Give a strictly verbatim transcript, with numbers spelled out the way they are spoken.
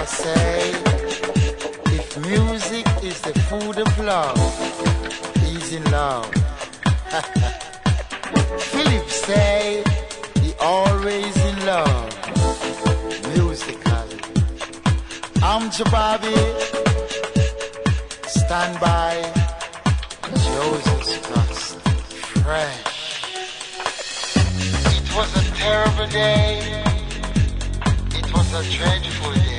say, if music is the food of love, he's in love. Philip say, he always in love, musically. I'm Jababi, stand by, Joseph Trust, fresh. It was a terrible day, it was a dreadful day.